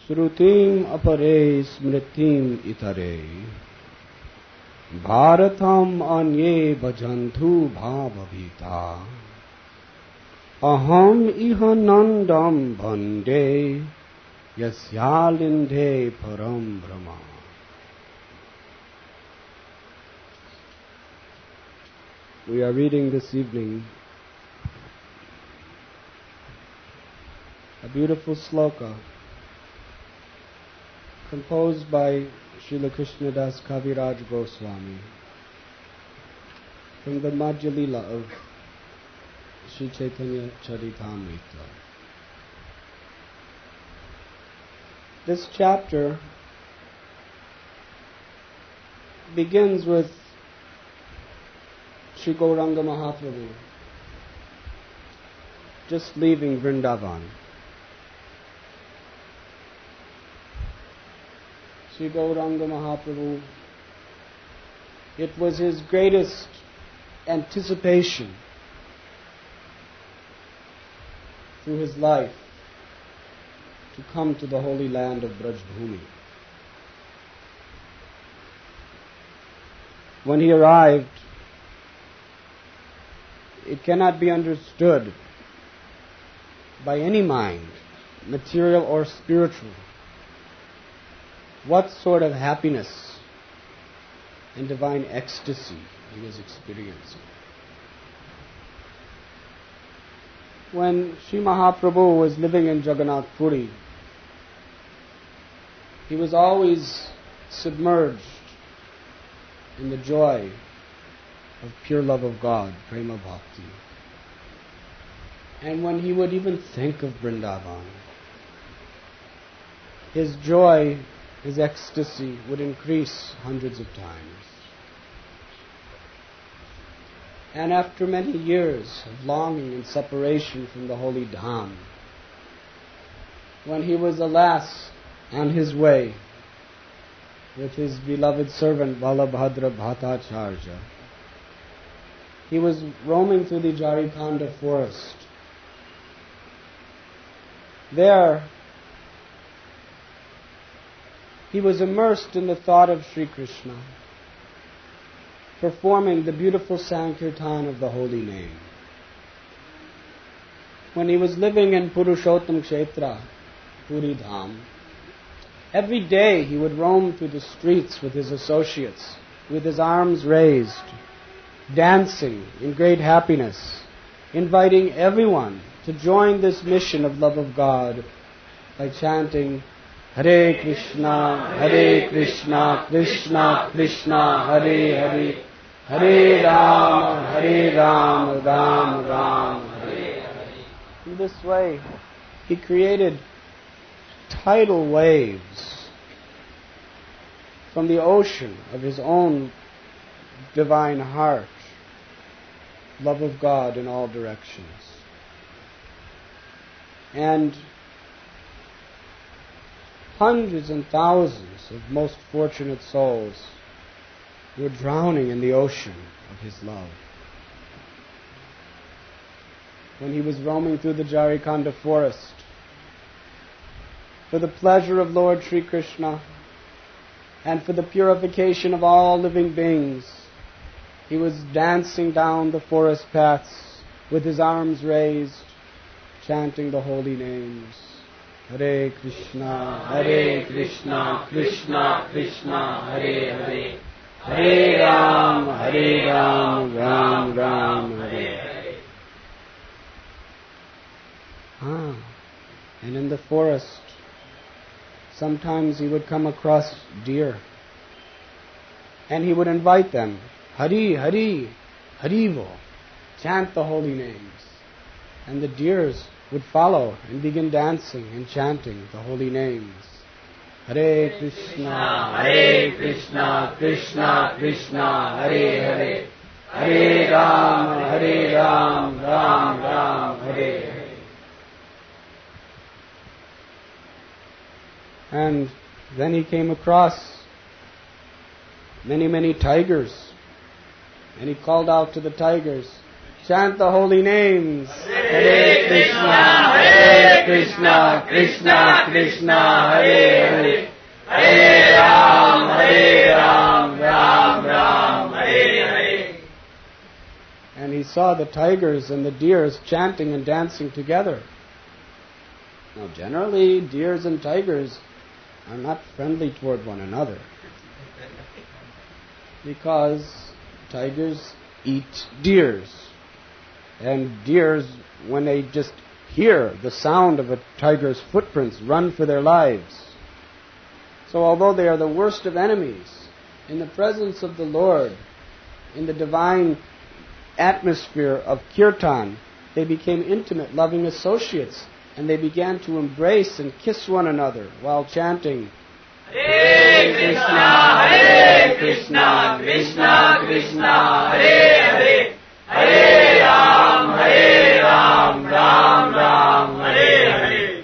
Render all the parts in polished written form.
Srutim apare smritim itare Bharatam anye bhajantu bhavabhita Aham iha nandam bhande yasyalinde param brahma. We are reading this evening a beautiful sloka composed by Srila Krishnadas Kaviraj Goswami from the Madhya Lila of Sri Chaitanya Charitamrita. This chapter begins with Sri Gauranga Mahaprabhu just leaving Vrindavan. Sri Gauranga Mahaprabhu, it was his greatest anticipation through his life to come to the holy land of Brajbhumi. When he arrived, it cannot be understood by any mind, material or spiritual, what sort of happiness and divine ecstasy he was experiencing. When Sri Mahaprabhu was living in Jagannath Puri, he was always submerged in the joy of pure love of God, prema bhakti. And when he would even think of Vrindavan, his joy, his ecstasy would increase hundreds of times. And after many years of longing and separation from the holy Dham, when he was, alas, on his way with his beloved servant Balabhadra Bhattacharya, he was roaming through the Jarikanda forest. There, he was immersed in the thought of Sri Krishna, performing the beautiful Sankirtan of the holy name. When he was living in Purushottam Kshetra, Puri Dham, every day he would roam through the streets with his associates, with his arms raised, dancing in great happiness, inviting everyone to join this mission of love of God by chanting Hare Krishna, Krishna Krishna, Hare Hare, Hare Ram, Ram Ram, Hare Hare. In this way, he created tidal waves from the ocean of his own divine heart, love of God in all directions. And hundreds and thousands of most fortunate souls were drowning in the ocean of his love. When he was roaming through the Jarikanda forest, for the pleasure of Lord Sri Krishna and for the purification of all living beings, he was dancing down the forest paths with his arms raised, chanting the holy names. Hare Krishna, Krishna Krishna, Hare Hare, Hare Ram, Ram Ram, Hare Hare. And in the forest, sometimes he would come across deer, and he would invite them, Hari, Hari, Harivo, chant the holy names. And the deers would follow and begin dancing and chanting the holy names. Hare Krishna, Krishna Krishna, Hare Hare, Hare Ram, Ram Hare Hare. And then he came across many tigers, and he called out to the tigers, chant the holy names. Hare Krishna, Krishna, Krishna Krishna, Hare Hare, Hare Ram, Ram Ram, Hare Hare. And he saw the tigers and the deers chanting and dancing together. Now generally, deers and tigers are not friendly toward one another, because tigers eat deers, and deers, when they just hear the sound of a tiger's footprints, run for their lives. So although they are the worst of enemies, in the presence of the Lord, in the divine atmosphere of kirtan, they became intimate, loving associates, and they began to embrace and kiss one another while chanting, Hare Krishna, Hare Krishna, Krishna Krishna, Hare Hare, Hare Ram, Ram Ram, Hare Hare.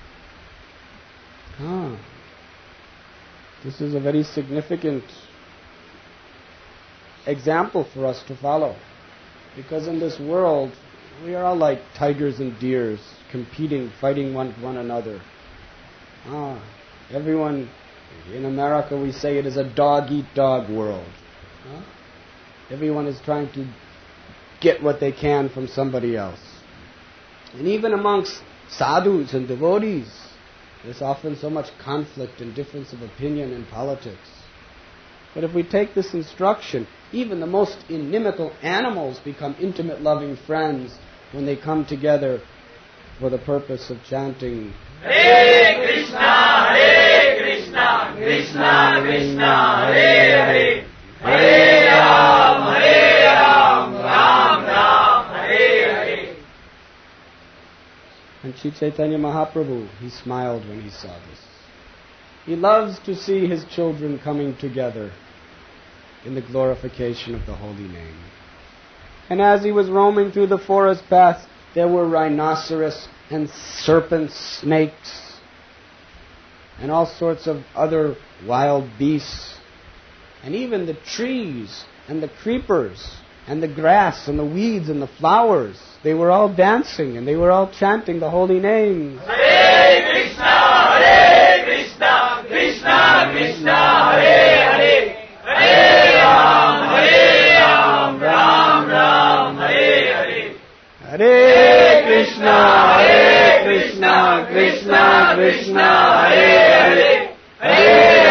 This is a very significant example for us to follow, because in this world we are all like tigers and deers, competing, fighting one another. Everyone, in America we say it is a dog-eat-dog world. Everyone is trying to get what they can from somebody else. And even amongst sadhus and devotees, there's often so much conflict and difference of opinion in politics. But if we take this instruction, even the most inimical animals become intimate, loving friends when they come together for the purpose of chanting, Hare Krishna, Hare Krishna, Krishna Krishna, Hare Hare, Hare Ram, Ram Ram, Hare Hare. And Sri Chaitanya Mahaprabhu, he smiled when he saw this. He loves to see his children coming together in the glorification of the holy name. And as he was roaming through the forest paths, there were rhinoceros and serpents, snakes, and all sorts of other wild beasts. And even the trees and the creepers and the grass and the weeds and the flowers, they were all dancing and they were all chanting the holy name. Hare Krishna, Hare Krishna, Krishna Krishna, Hare Hare, Hare Ram, Ram Ram, Hare Hare. Hare Krishna, Hare Krishna, Krishna Krishna, Hare Hare, Hare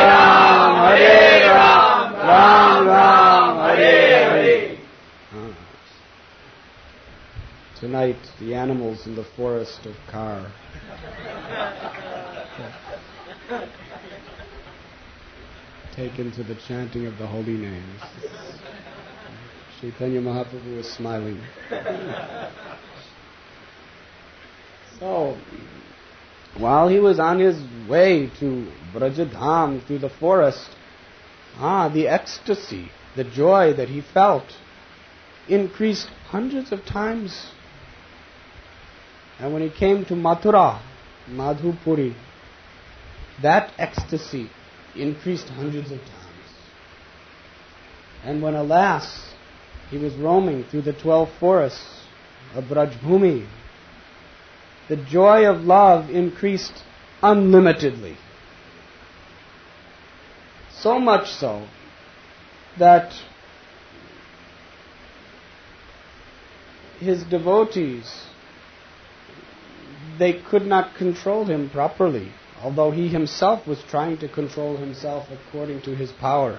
Ram, Ram Ram, Hare Hare. Tonight, the animals in the forest of Kar taken to the chanting of the holy names. Chaitanya Mahaprabhu was smiling. So, while he was on his way to Brajadham through the forest, the ecstasy, the joy that he felt increased hundreds of times. And when he came to Mathura, Madhupuri, that ecstasy increased hundreds of times. And when, alas, he was roaming through the 12 forests of Brajbhumi, the joy of love increased unlimitedly. So much so that his devotees, they could not control him properly, although he himself was trying to control himself according to his power.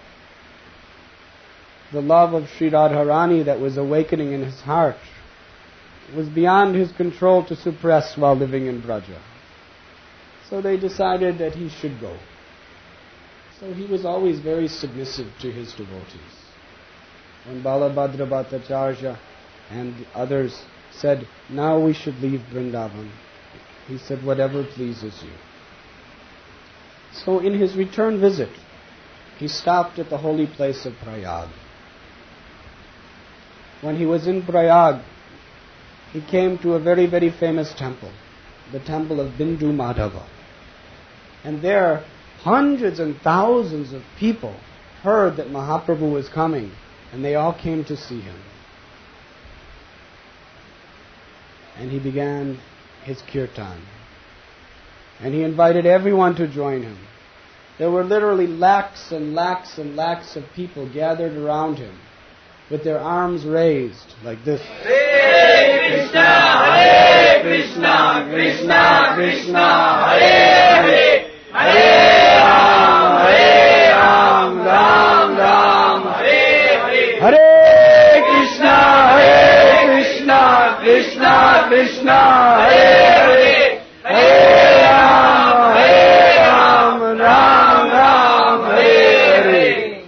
The love of Sri Radharani that was awakening in his heart was beyond his control to suppress while living in Braja. So they decided that he should go. So he was always very submissive to his devotees. When Balabhadra Bhattacharya and others said, now we should leave Vrindavan, he said, whatever pleases you. So in his return visit, he stopped at the holy place of Prayag. When he was in Prayag, he came to a very, very famous temple, the temple of Bindu Madhava. And there, hundreds and thousands of people heard that Mahaprabhu was coming, and they all came to see him. And he began his kirtan. And he invited everyone to join him. There were literally lakhs and lakhs and lakhs of people gathered around him with their arms raised like this. Hare Krishna, Hare Krishna, Krishna Krishna, Hare Hare, Hare Ram, Ram Ram, Hare Hare. Hare Krishna, Hare Krishna, Krishna Krishna, Hare Hare, Hare Ram, Ram Ram, Hare Hare.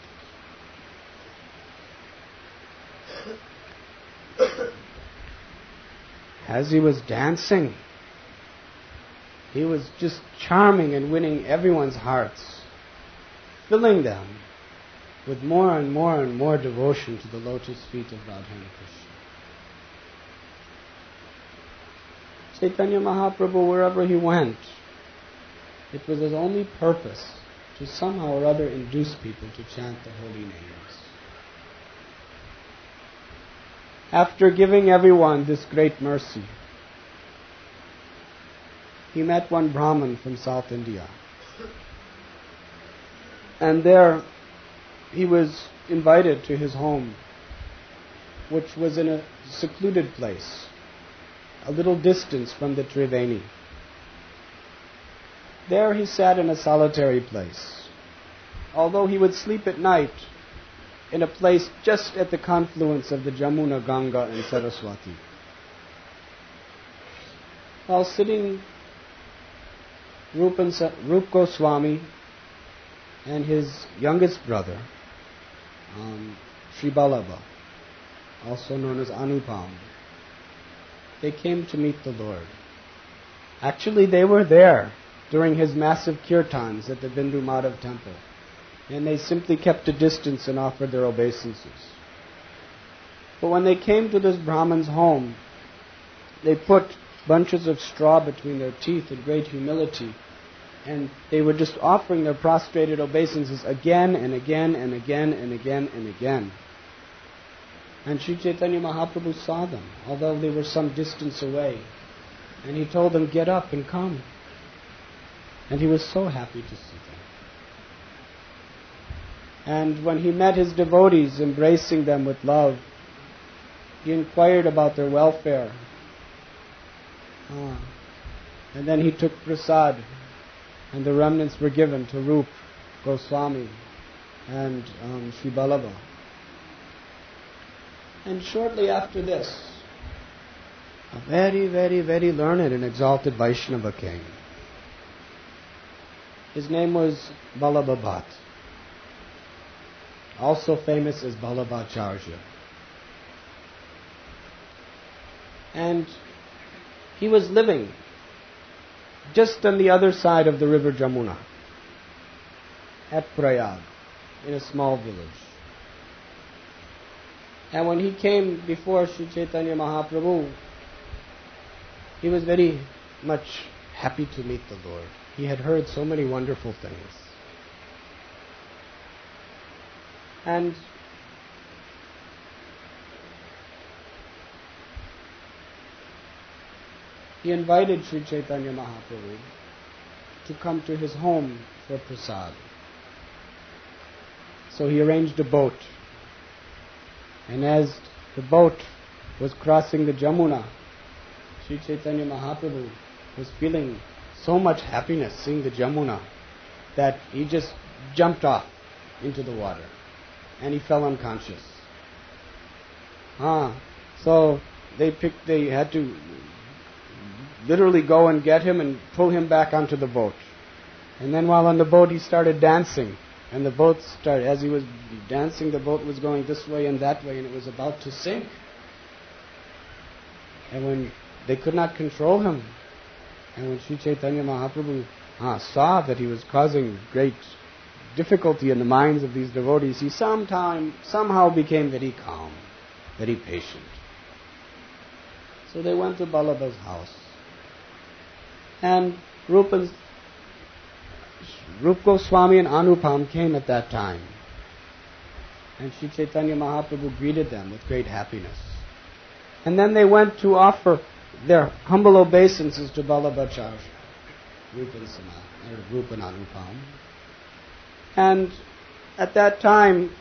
As he was dancing, he was just charming and winning everyone's hearts, filling them with more and more and more devotion to the lotus feet of Radharani Krishna. Chaitanya Mahaprabhu, wherever he went, it was his only purpose to somehow or other induce people to chant the holy names. After giving everyone this great mercy, he met one Brahmin from South India. And there he was invited to his home, which was in a secluded place, a little distance from the Triveni. There he sat in a solitary place, although he would sleep at night in a place just at the confluence of the Jamuna, Ganga and Saraswati. While sitting, Rup Goswami and his youngest brother, Sri Ballabha, also known as Anupam, they came to meet the Lord. Actually, they were there during his massive kirtans at the Bindu Madhav temple, and they simply kept a distance and offered their obeisances. But when they came to this Brahman's home, they put bunches of straw between their teeth in great humility, and they were just offering their prostrated obeisances again and again and again and again and again. And Sri Chaitanya Mahaprabhu saw them, although they were some distance away, and he told them, "Get up and come." And he was so happy to see them. And when he met his devotees, embracing them with love, he inquired about their welfare. And then he took prasad, and the remnants were given to Rup Goswami and Sri Ballabha. And shortly after this, a very, very, very learned and exalted Vaishnava came. His name was Ballabha Bhatt, also famous as Ballabhacharya. And he was living just on the other side of the river Jamuna, at Prayag, in a small village. And when he came before Sri Chaitanya Mahaprabhu, he was very much happy to meet the Lord. He had heard so many wonderful things. And he invited Sri Chaitanya Mahaprabhu to come to his home for prasad. So he arranged a boat. And as the boat was crossing the Jamuna, Sri Chaitanya Mahaprabhu was feeling so much happiness seeing the Jamuna that he just jumped off into the water and he fell unconscious. So they had to literally go and get him and pull him back onto the boat. And then while on the boat he started dancing, and the boat started, as he was dancing, the boat was going this way and that way, and it was about to sink. And when they could not control him, and when Sri Chaitanya Mahaprabhu saw that he was causing great difficulty in the minds of these devotees, he somehow became very calm, very patient. So they went to Ballabha's house. And Rup Goswami and Anupam came at that time. And Sri Chaitanya Mahaprabhu greeted them with great happiness. And then they went to offer their humble obeisances to Vallabhacharya, Rupan Anupam. And at that time,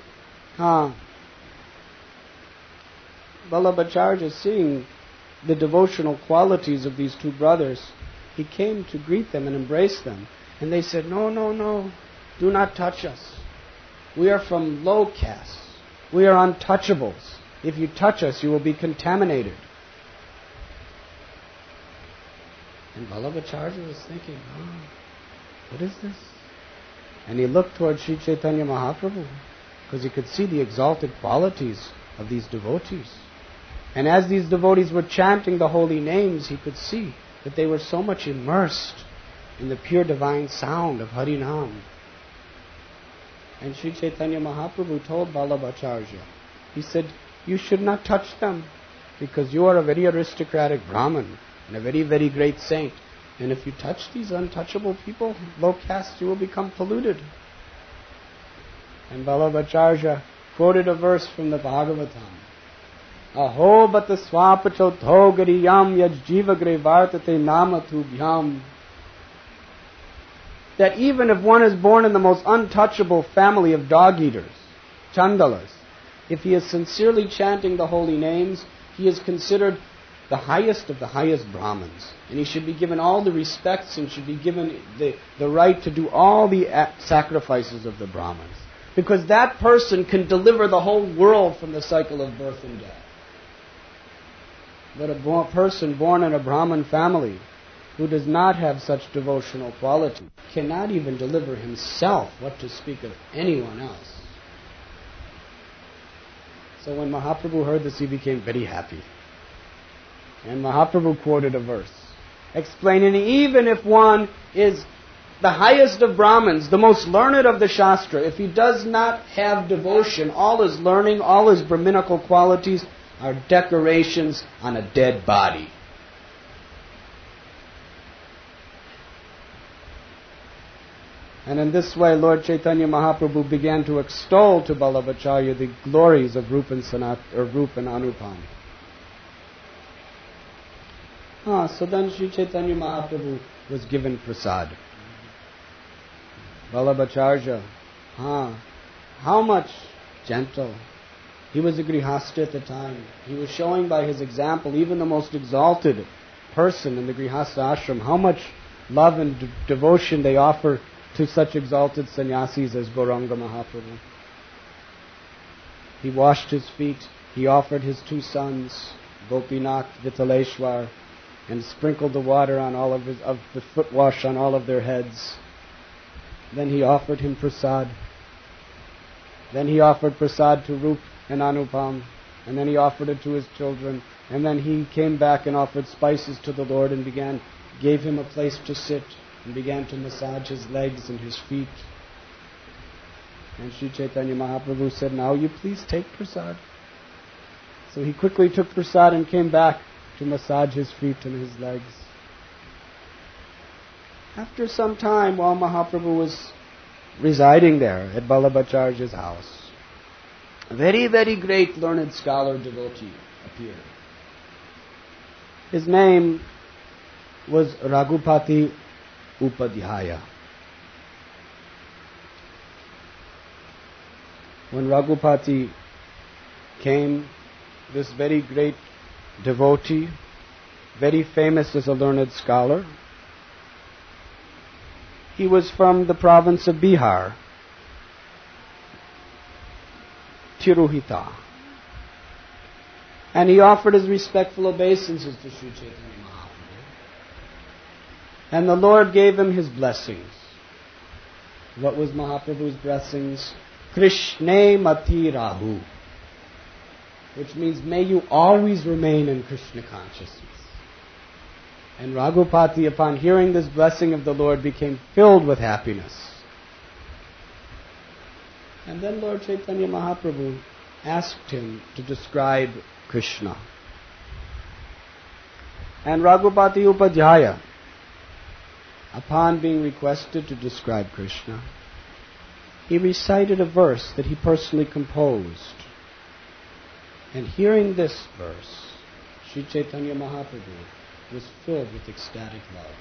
Vallabhacharya, seeing the devotional qualities of these two brothers, he came to greet them and embrace them. And they said, "No, no, no, do not touch us. We are from low caste. We are untouchables. If you touch us, you will be contaminated." And Vallabhacharya was thinking, what is this? And he looked towards Sri Chaitanya Mahaprabhu, because he could see the exalted qualities of these devotees. And as these devotees were chanting the holy names, he could see that they were so much immersed in the pure divine sound of Harinam. And Sri Chaitanya Mahaprabhu told Vallabhacharya, he said, "You should not touch them, because you are a very aristocratic Brahmin and a very, very great saint. And if you touch these untouchable people, low caste, you will become polluted." And Vallabhacharya quoted a verse from the Bhagavatam. "Aho bata swapachotho gariyam yajjivagre vartate namatu bhyam." That even if one is born in the most untouchable family of dog-eaters, chandalas, if he is sincerely chanting the holy names, he is considered the highest of the highest Brahmins. And he should be given all the respects and should be given the right to do all the sacrifices of the Brahmins. Because that person can deliver the whole world from the cycle of birth and death. But a person born in a Brahmin family who does not have such devotional quality cannot even deliver himself, what to speak of anyone else. So when Mahaprabhu heard this, he became very happy. And Mahaprabhu quoted a verse explaining, even if one is the highest of Brahmins, the most learned of the Shastra, if he does not have devotion, all his learning, all his Brahminical qualities are decorations on a dead body. And in this way, Lord Chaitanya Mahaprabhu began to extol to Vallabhacharya the glories of Rupa and Anupam. So then Sri Chaitanya Mahaprabhu was given prasad. Vallabhacharya, how much gentle. He was a grihastha at the time. He was showing by his example, even the most exalted person in the grihastha ashram, how much love and devotion they offer to such exalted sannyasis as Gauranga Mahaprabhu. He washed his feet. He offered his two sons, Gopinath, Vitaleshwar, and sprinkled the water on all of the foot wash on all of their heads. Then he offered him prasad. Then he offered prasad to Rup and Anupam, and then he offered it to his children, and then he came back and offered spices to the Lord and gave him a place to sit, and began to massage his legs and his feet. And Sri Chaitanya Mahaprabhu said, "Now you please take prasad." So he quickly took prasad and came back to massage his feet and his legs. After some time, while Mahaprabhu was residing there at Vallabhacharya's house, a very, very great learned scholar devotee appeared. His name was Raghupati Upadhyaya. When Raghupati came, this very great devotee, very famous as a learned scholar, he was from the province of Bihar, Tiruhita. And he offered his respectful obeisances to Sri Chaitanya Mahaprabhu. And the Lord gave him his blessings. What was Mahaprabhu's blessings? Krishne Mati Rahu, which means may you always remain in Krishna consciousness. And Raghupati, upon hearing this blessing of the Lord, became filled with happiness. And then Lord Chaitanya Mahaprabhu asked him to describe Krishna. And Raghupati Upadhyaya, upon being requested to describe Krishna, he recited a verse that he personally composed. And hearing this verse, Sri Chaitanya Mahaprabhu was filled with ecstatic love.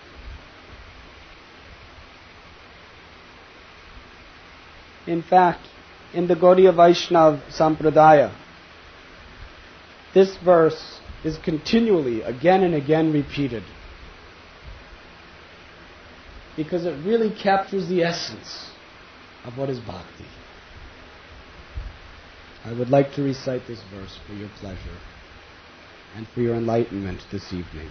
In fact, in the Gaudiya Vaishnava Sampradaya, this verse is continually, again and again, repeated because it really captures the essence of what is bhakti. I would like to recite this verse for your pleasure and for your enlightenment this evening.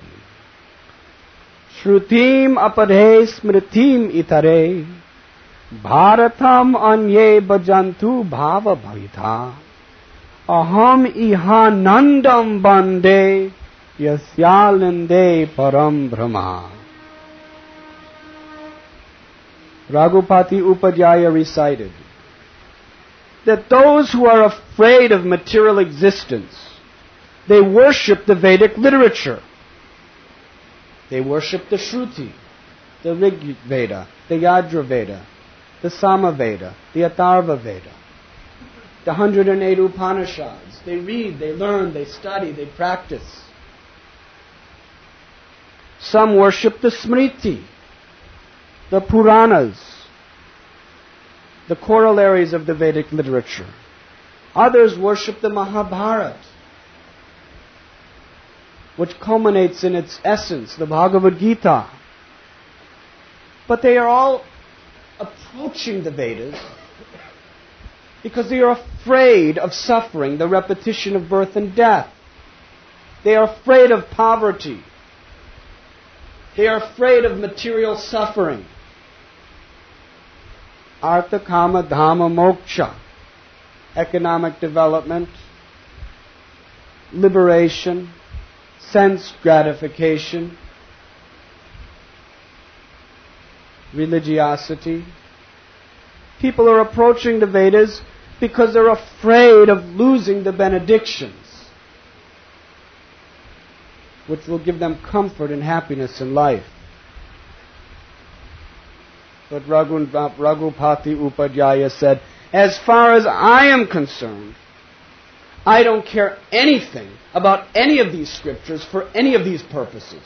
Shrutim apadhe smritim itare bharatam anye bhajantu bhava bhavitha aham ihanandam bande yasyalinde param brahma. Raghupati Upadhyaya recited that those who are afraid of material existence, they worship the Vedic literature. They worship the Shruti, the Rig Veda, the Yajur Veda, the Sama Veda, the Atharva Veda, the 108 Upanishads. They read, they learn, they study, they practice. Some worship the Smriti, the Puranas, the corollaries of the Vedic literature. Others worship the Mahabharata, which culminates in its essence, the Bhagavad Gita. But they are all approaching the Vedas because they are afraid of suffering, the repetition of birth and death. They are afraid of poverty. They are afraid of material suffering. Artha, Kama, Dhamma, Moksha, economic development, liberation, sense gratification, religiosity. People are approaching the Vedas because they're afraid of losing the benedictions, which will give them comfort and happiness in life. But Raghupati Upadhyaya said, as far as I am concerned, I don't care anything about any of these scriptures for any of these purposes.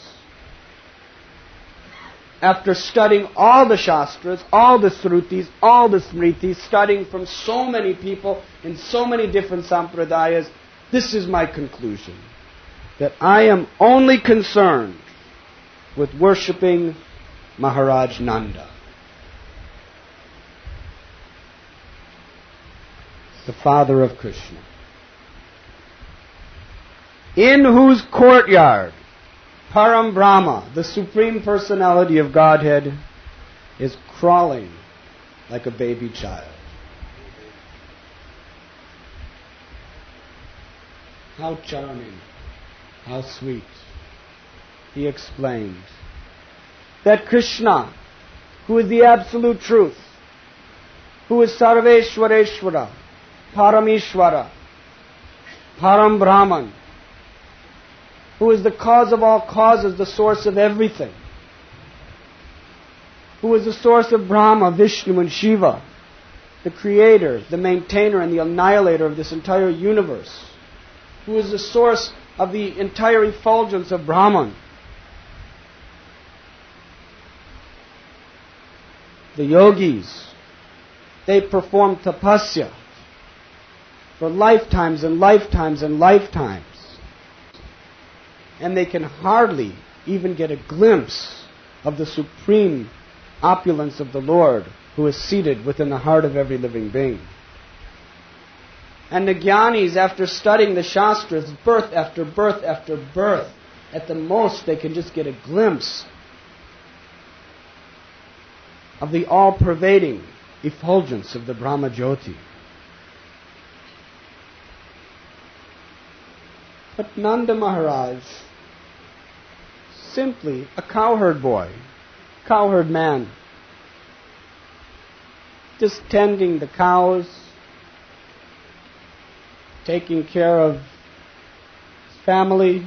After studying all the Shastras, all the Srutis, all the Smritis, studying from so many people in so many different sampradayas, this is my conclusion, that I am only concerned with worshipping Maharaj Nanda, the father of Krishna, in whose courtyard Param Brahma, the Supreme Personality of Godhead, is crawling like a baby child. How charming, how sweet. He explained that Krishna, who is the absolute truth, who is Sarveshwareshwara, Parameshwara, Param Brahman, who is the cause of all causes, the source of everything, who is the source of Brahma, Vishnu, and Shiva, the creator, the maintainer, and the annihilator of this entire universe, who is the source of the entire effulgence of Brahman. The yogis, they perform tapasya for lifetimes and lifetimes and lifetimes, and they can hardly even get a glimpse of the supreme opulence of the Lord who is seated within the heart of every living being. And the jnanis, after studying the Shastras, birth after birth after birth, at the most they can just get a glimpse of the all-pervading effulgence of the Brahma Jyoti. But Nanda Maharaj, simply a cowherd boy, cowherd man, just tending the cows, taking care of his family.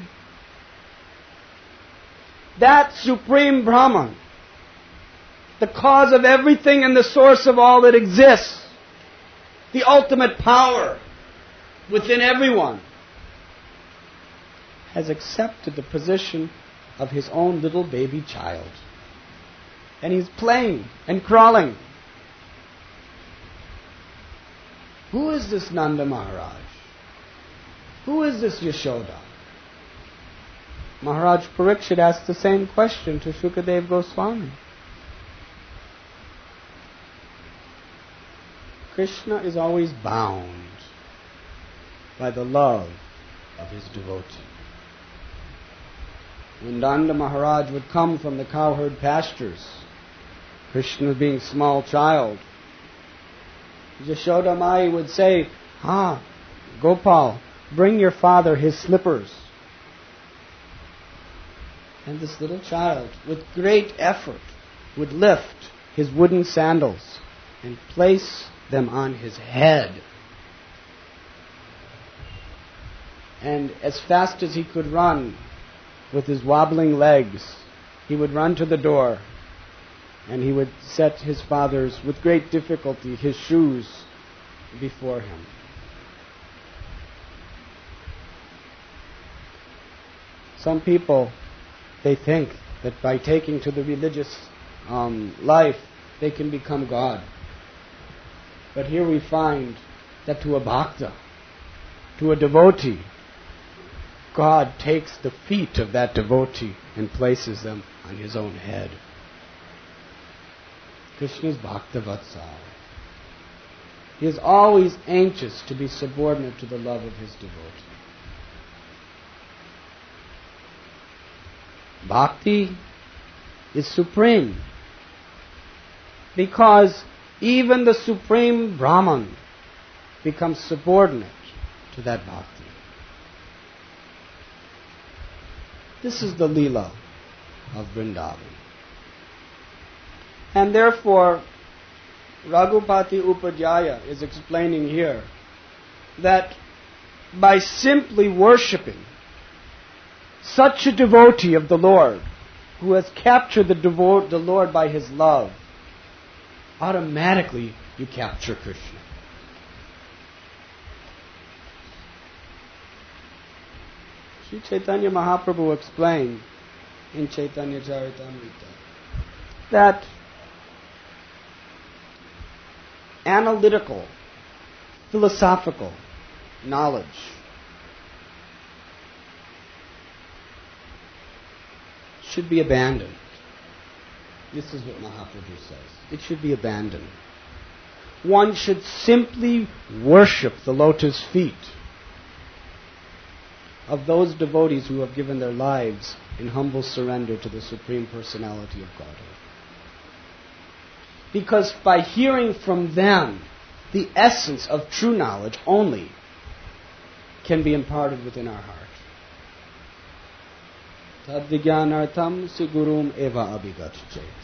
That Supreme Brahman, the cause of everything and the source of all that exists, the ultimate power within everyone, has accepted the position of his own little baby child. And he's playing and crawling. Who is this Nanda Maharaj? Who is this Yashoda? Maharaj Parikshit asked the same question to Shukadev Goswami. Krishna is always bound by the love of his devotee. When Nanda Maharaj would come from the cowherd pastures, Krishna being small child, Yashoda Mai would say, Gopal, bring your father his slippers. And this little child, with great effort, would lift his wooden sandals and place them on his head. And as fast as he could run, with his wobbling legs, he would run to the door, and he would set his father's, with great difficulty, his shoes before him. Some people, they think that by taking to the religious life, they can become God. But here we find that to a bhakta, to a devotee, God takes the feet of that devotee and places them on his own head. Krishna is Bhakta Vatsal. He is always anxious to be subordinate to the love of his devotee. Bhakti is supreme because even the supreme Brahman becomes subordinate to that bhakti. This is the Leela of Vrindavan. And therefore, Raghupati Upadhyaya is explaining here that by simply worshipping such a devotee of the Lord, who has captured the Lord by his love, automatically you capture Krishna. Sri Chaitanya Mahaprabhu explained in Chaitanya Charitamrita that analytical, philosophical knowledge should be abandoned. This is what Mahaprabhu says. It should be abandoned. One should simply worship the lotus feet of those devotees who have given their lives in humble surrender to the Supreme Personality of Godhead. Because by hearing from them, the essence of true knowledge only can be imparted within our heart. Tad vijnanartham sigurum eva abhigat chet.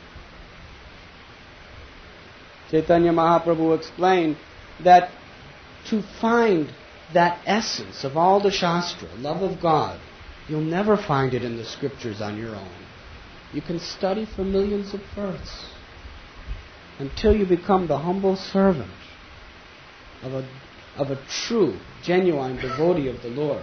Chaitanya Mahaprabhu explained that to find that essence of all the Shastra, love of God, you'll never find it in the scriptures on your own. You can study for millions of births until you become the humble servant of a true, genuine devotee of the Lord,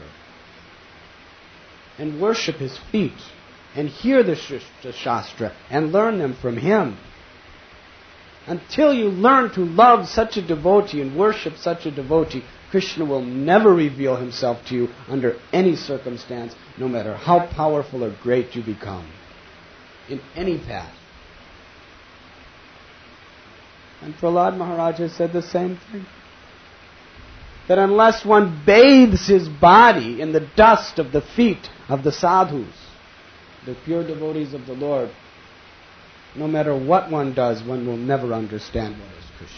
and worship His feet, and hear the Shastra, and learn them from Him. Until you learn to love such a devotee and worship such a devotee, Krishna will never reveal Himself to you under any circumstance, no matter how powerful or great you become, in any path. And Prahlad Maharaj has said the same thing. That unless one bathes his body in the dust of the feet of the sadhus, the pure devotees of the Lord, no matter what one does, one will never understand what is Krishna.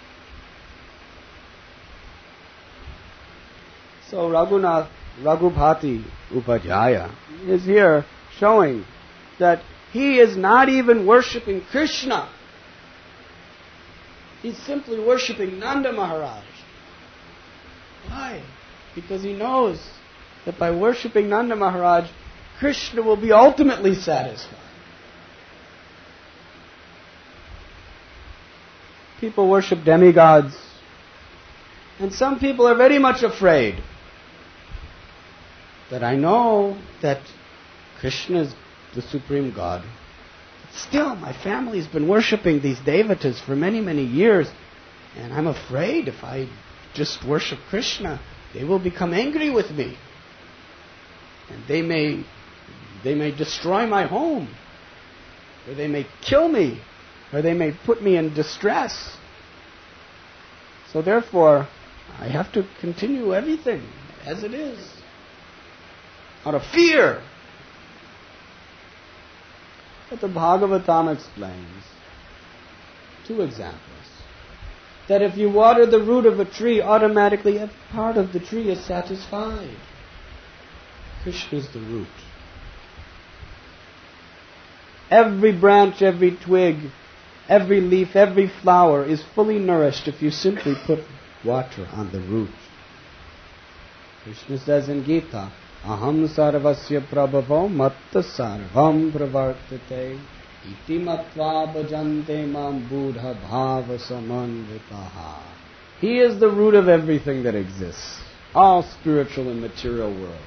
So Raghupati Upadhyaya is here showing that he is not even worshipping Krishna. He's simply worshipping Nanda Maharaj. Why? Because he knows that by worshipping Nanda Maharaj, Krishna will be ultimately satisfied. People worship demigods, and some people are very much afraid that I know that Krishna is the supreme God. Still, my family's been worshipping these devatas for many, many years, and I'm afraid if I just worship Krishna, they will become angry with me. And they may destroy my home, or they may kill me, or they may put me in distress. So therefore, I have to continue everything as it is, out of fear. But the Bhagavatam explains, 2 examples, that if you water the root of a tree, automatically a part of the tree is satisfied. Krishna is the root. Every branch, every twig, every leaf, every flower is fully nourished if you simply put water on the root. Krishna says in Gita, Aham sarvasya prabhavo matta sarvam pravartate iti matva bhajante mam buddha bhava samanvitaha. He is the root of everything that exists, all spiritual and material worlds.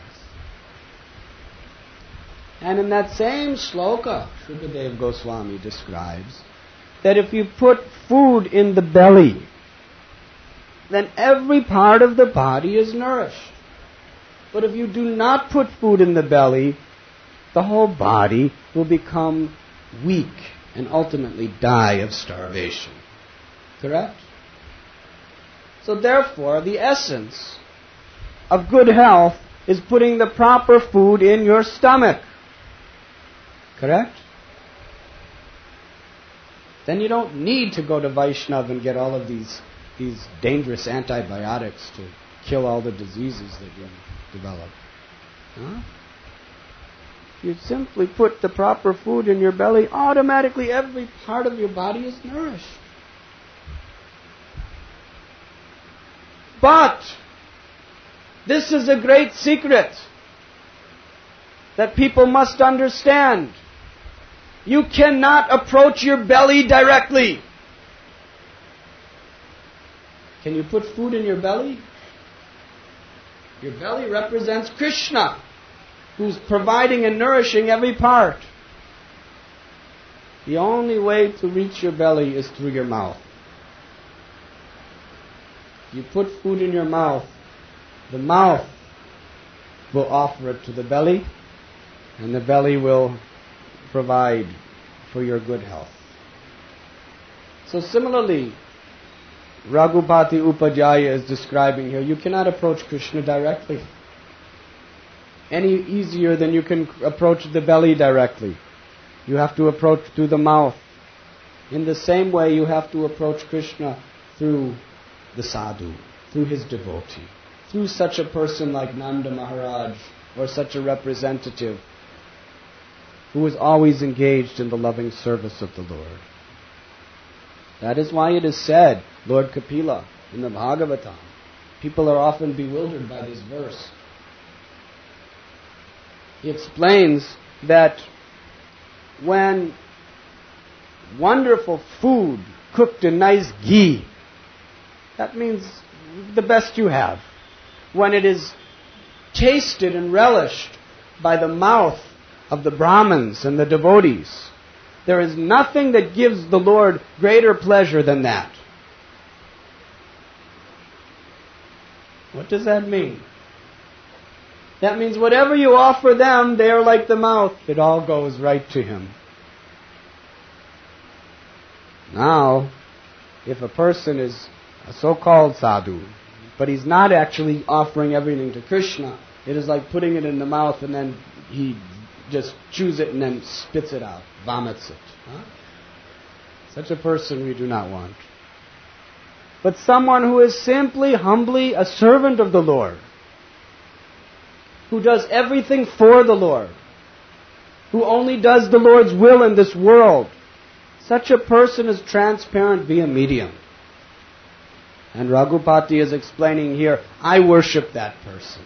And in that same shloka, Shukadev Goswami describes that if you put food in the belly, then every part of the body is nourished. But if you do not put food in the belly, the whole body will become weak and ultimately die of starvation. Correct? So therefore, the essence of good health is putting the proper food in your stomach. Correct? Then you don't need to go to Vaishnav and get all of these dangerous antibiotics to kill all the diseases that you develop. Huh? You simply put the proper food in your belly, automatically every part of your body is nourished. But this is a great secret that people must understand. You cannot approach your belly directly. Can you put food in your belly? Your belly represents Krishna, who's providing and nourishing every part. The only way to reach your belly is through your mouth. You put food in your mouth, the mouth will offer it to the belly, and the belly will provide for your good health. So similarly, Raghupati Upadhyaya is describing here, you cannot approach Krishna directly any easier than you can approach the belly directly. You have to approach through the mouth. In the same way, you have to approach Krishna through the sadhu, through his devotee, through such a person like Nanda Maharaj, or such a representative who is always engaged in the loving service of the Lord. That is why it is said, Lord Kapila, in the Bhagavatam, people are often bewildered by this verse. He explains that when wonderful food cooked in nice ghee, that means the best you have. When it is tasted and relished by the mouth of the Brahmins and the devotees, there is nothing that gives the Lord greater pleasure than that. What does that mean? That means whatever you offer them, they are like the mouth. It all goes right to Him. Now, if a person is a so-called sadhu, but he's not actually offering everything to Krishna, it is like putting it in the mouth and then he just chews it and then spits it out, vomits it. Huh? Such a person we do not want. But someone who is simply, humbly a servant of the Lord, who does everything for the Lord, who only does the Lord's will in this world, such a person is transparent via medium. And Raghupati is explaining here, I worship that person.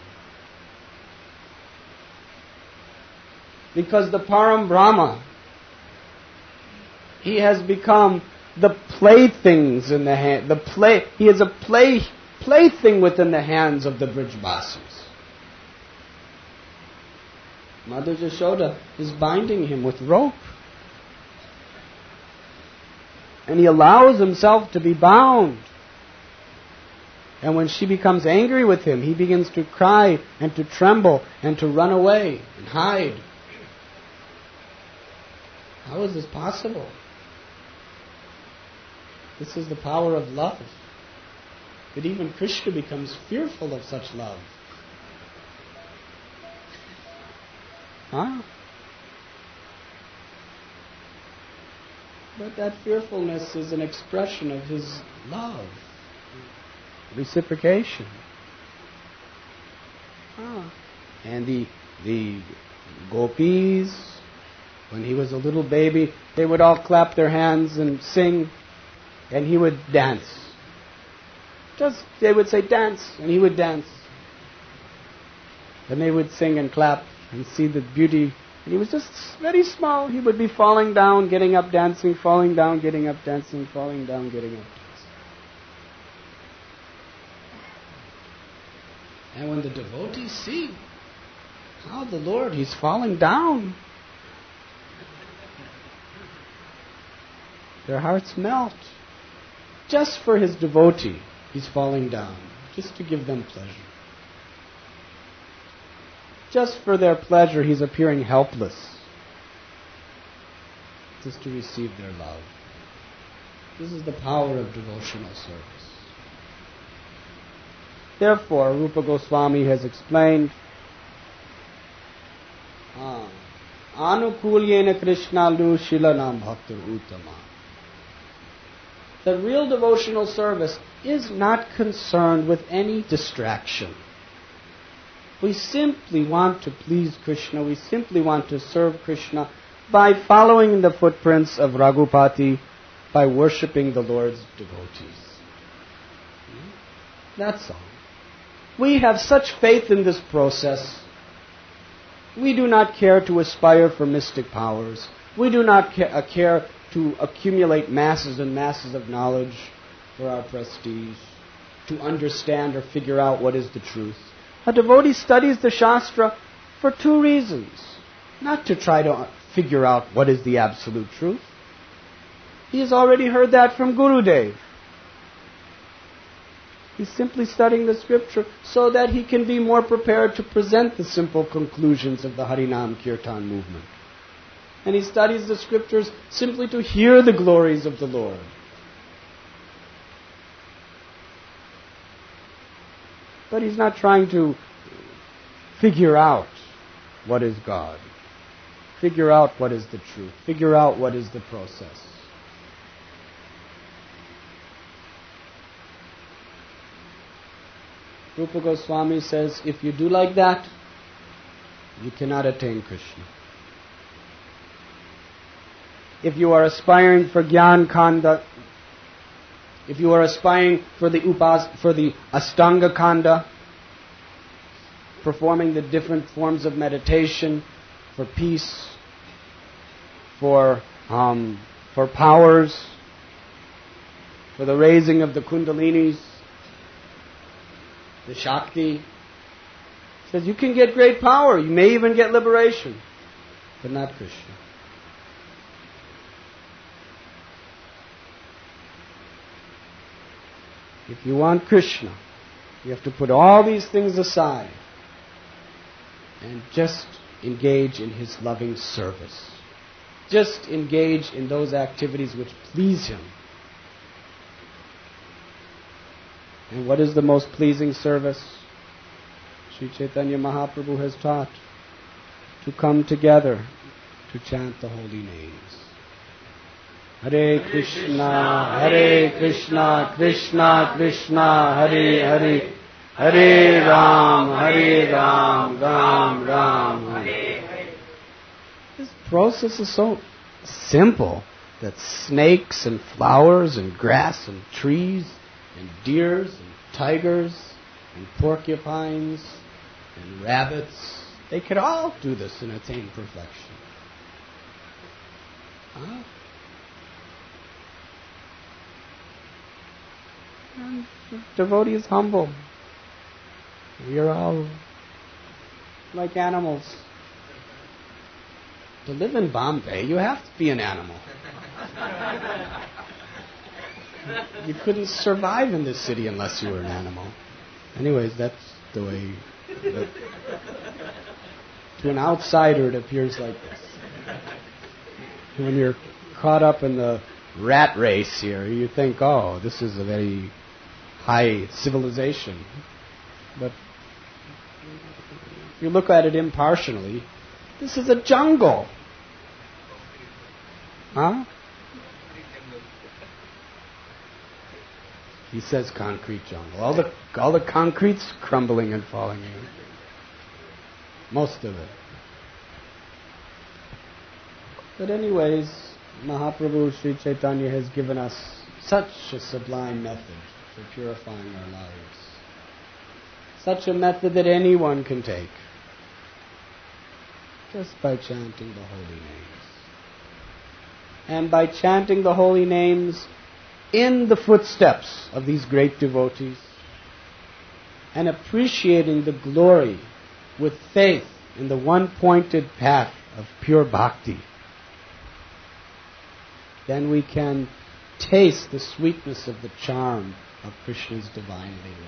Because the Param Brahma, he has become the playthings in the hand. He is a plaything within the hands of the Brijvasis. Mother Yashoda is binding him with rope. And he allows himself to be bound. And when she becomes angry with him, he begins to cry and to tremble and to run away and hide. How is this possible? This is the power of love. That even Krishna becomes fearful of such love. Huh? But that fearfulness is an expression of his love. Reciprocation. And the gopis, when he was a little baby, they would all clap their hands and sing, and he would dance. They would say dance, and he would dance. And they would sing and clap and see the beauty. And he was just very small. He would be falling down, getting up, dancing, falling down, getting up, dancing, falling down, getting up. And when the devotees see how the Lord, He's falling down, their hearts melt. Just for His devotee, He's falling down, just to give them pleasure. Just for their pleasure, He's appearing helpless, just to receive their love. This is the power of devotional service. Therefore, Rupa Goswami has explained, Anukulyena Krishnalu Shilanam Bhaktir Uttama. The real devotional service is not concerned with any distraction. We simply want to please Krishna. We simply want to serve Krishna by following the footprints of Raghupati, by worshipping the Lord's devotees. That's all. We have such faith in this process. We do not care to aspire for mystic powers. We do not care to accumulate masses and masses of knowledge for our prestige, to understand or figure out what is the truth. A devotee studies the Shastra for two reasons. Not to try to figure out what is the absolute truth. He has already heard that from Gurudev. He's simply studying the scripture so that he can be more prepared to present the simple conclusions of the Harinam Kirtan movement. And he studies the scriptures simply to hear the glories of the Lord. But he's not trying to figure out what is God. Figure out what is the truth. Figure out what is the process. Rupa Goswami says, if you do like that, you cannot attain Krishna. If you are aspiring for Gyan Kanda, if you are aspiring for the Astanga Kanda, performing the different forms of meditation, for peace, for powers, for the raising of the Kundalinis, the Shakti, says you can get great power, you may even get liberation, but not Krishna. If you want Krishna, you have to put all these things aside and just engage in His loving service. Just engage in those activities which please Him. And what is the most pleasing service? Sri Chaitanya Mahaprabhu has taught to come together to chant the holy names. Hare Krishna, Krishna Krishna, Hare Hare, Hare Ram, Ram Ram, Hare Hare. This process is so simple that snakes and flowers and grass and trees and deers and tigers and porcupines and rabbits, they could all do this and attain perfection. And the devotee is humble. We are all like animals. To live in Bombay, you have to be an animal. You couldn't survive in this city unless you were an animal. Anyways, that's the way... To an outsider, it appears like this. When you're caught up in the rat race here, you think, oh, this is a very high civilization. But if you look at it impartially, this is a jungle. Huh? He says concrete jungle. All the concrete's crumbling and falling in. Most of it. But anyways, Mahaprabhu Sri Chaitanya has given us such a sublime method for purifying our lives. Such a method that anyone can take. Just by chanting the holy names. And by chanting the holy names in the footsteps of these great devotees. And appreciating the glory with faith in the one-pointed path of pure bhakti. Then we can taste the sweetness of the charm of Krishna's divine Leela.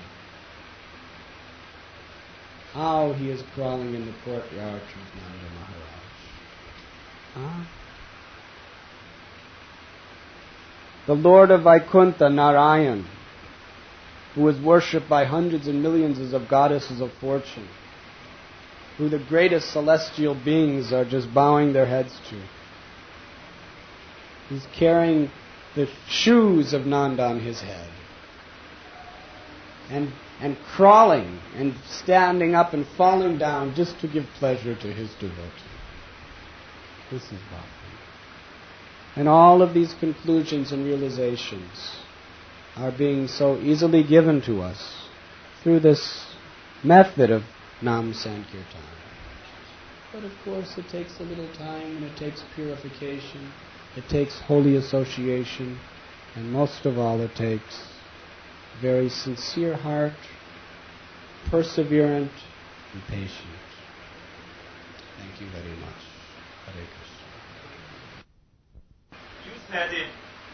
How he is crawling in the courtyard of Nanda Maharaj. The Lord of Vaikuntha, Narayan, who is worshipped by hundreds and millions of goddesses of fortune, who the greatest celestial beings are just bowing their heads to. He's carrying the shoes of Nanda on his head. And crawling and standing up and falling down just to give pleasure to his devotee. This is bhakti. And all of these conclusions and realizations are being so easily given to us through this method of Nam Sankirtan. But of course it takes a little time and it takes purification. It takes holy association, and most of all it takes very sincere heart, perseverant, and patient. Thank you very much. Hare Krishna. You said it,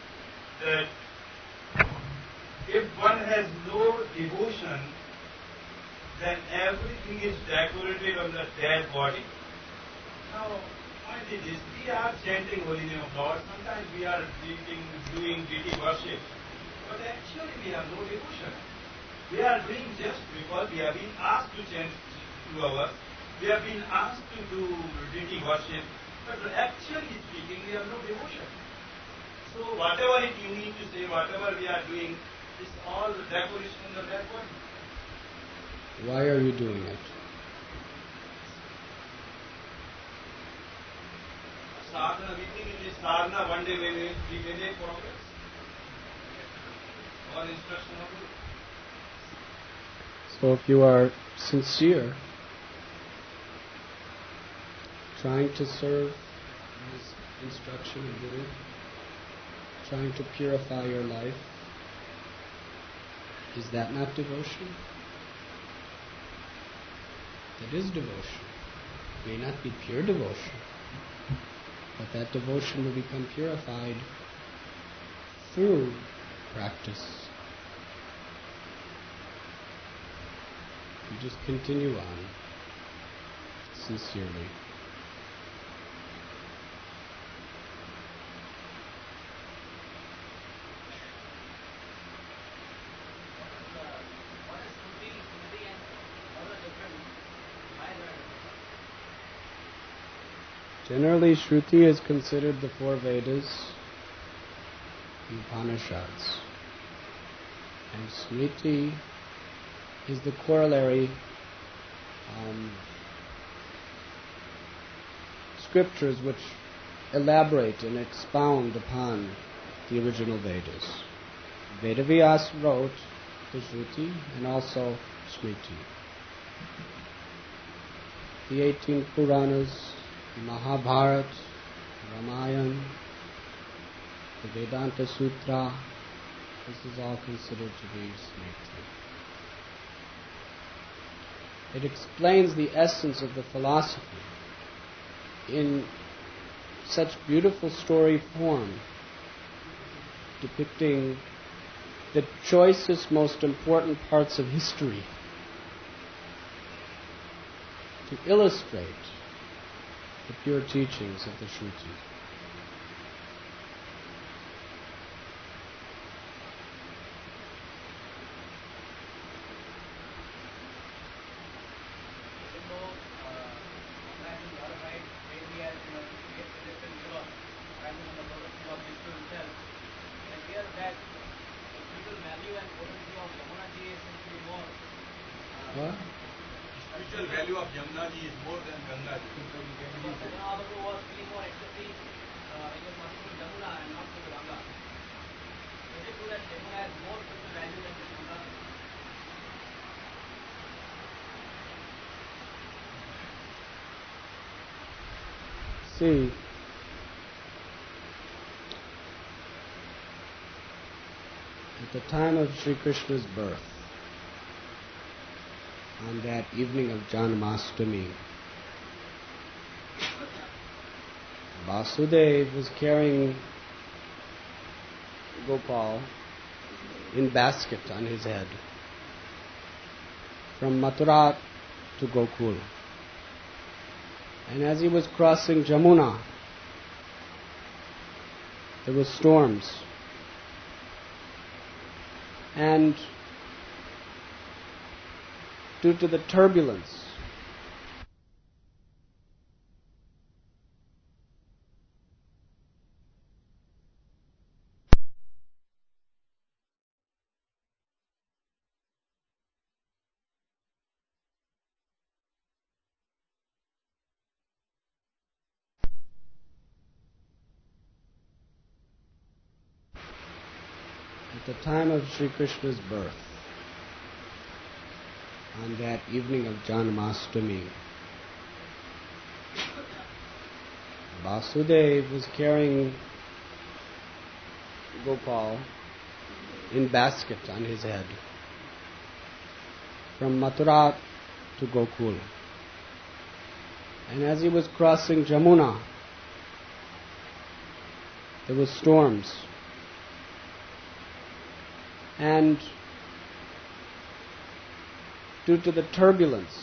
that if one has no devotion, then everything is decorated on the dead body. Now, point is this, we are chanting holy name of God, sometimes we are doing deity worship, but actually we have no devotion. We are doing just because we have been asked to chant 2 hours, we have been asked to do deity worship, but actually speaking we have no devotion. So whatever you need to say, whatever we are doing, is all decoration on the dead body. Why are you doing it? Sadhana, we think in this sadhana, one day we may make progress. Or instruction of Guru. So if you are sincere, trying to serve this instruction of Guru, trying to purify your life, is that not devotion? It is devotion. It may not be pure devotion, but that devotion will become purified through practice. You just continue on sincerely. Generally, Shruti is considered the 4 Vedas and Upanishads. And Smriti is the corollary scriptures which elaborate and expound upon the original Vedas. Vedavyas wrote the Shruti and also Smriti. The 18 Puranas, Mahabharata, Ramayana, the Vedanta Sutra, this is all considered to be Smriti. It explains the essence of the philosophy in such beautiful story form, depicting the choicest, most important parts of history, to illustrate the pure teachings of the Shruti. Spiritual value of Yamuna ji is more than Ganga ji. Was feeling more ecstasy, he was passing through Yamuna and not through Ganga. Is it true that Yamuna has more spiritual value than Ganga? See, at the time of Sri Krishna's birth, on that evening of Janmashtami, Vasudeva was carrying Gopal in basket on his head from Mathura to Gokul. And as he was crossing Jamuna, there were storms. And due to the turbulence, at the time of Sri Krishna's birth, on that evening of Janmashtami, Vasudeva was carrying Gopal in basket on his head from Mathura to Gokul. And as he was crossing Jamuna, there were storms. And due to the turbulence,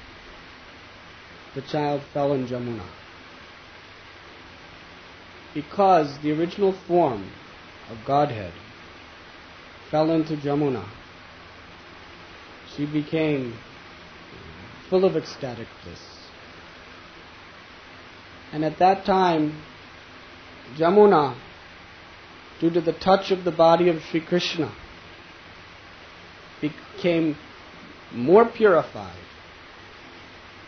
the child fell in Jamuna. Because the original form of Godhead fell into Jamuna, she became full of ecstatic bliss. And at that time, Jamuna, due to the touch of the body of Sri Krishna, became more purified